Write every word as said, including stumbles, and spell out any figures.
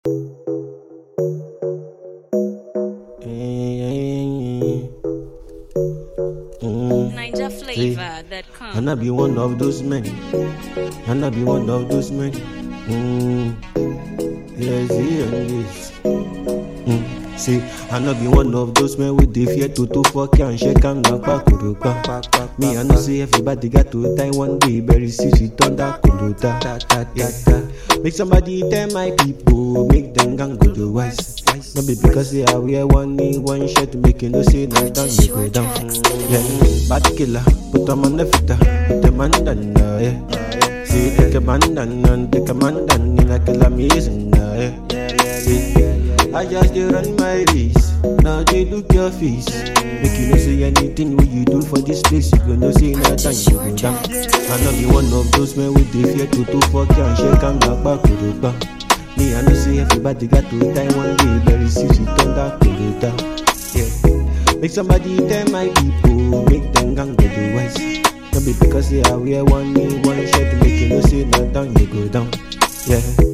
Niger flavor that comes. And I be one of those men. And I be one of those men. Mm. Yes, and this. Mm. See, and I be one of those men with the fear to to fuck and shake and knock back to back. Me, I know say everybody got to die one day. Very seriously, turn that kuruta. Yeah, make somebody tell my people, make them gang go the wise. Not be because they are wear one knee, one shirt, make you no say no down, you go down. Yeah, bad killer, put them on the fitter, put them on the yeah. See, take a bandana, take a mandan, in a killer amazing, yeah. See, I just dey run my race, now they look your face. Make you no say anything what you do for this place, you go no say no down, you go down. I know be one of those men with the fear to to fuck and shake and knock back to the back. Me, I know say everybody got to die one day. Very seriously, turn that kuruta. Yeah, make somebody tell my people, make them gang go the west. Not be because they are wear one knee, one shirt, make you no say no down, you go down. Yeah.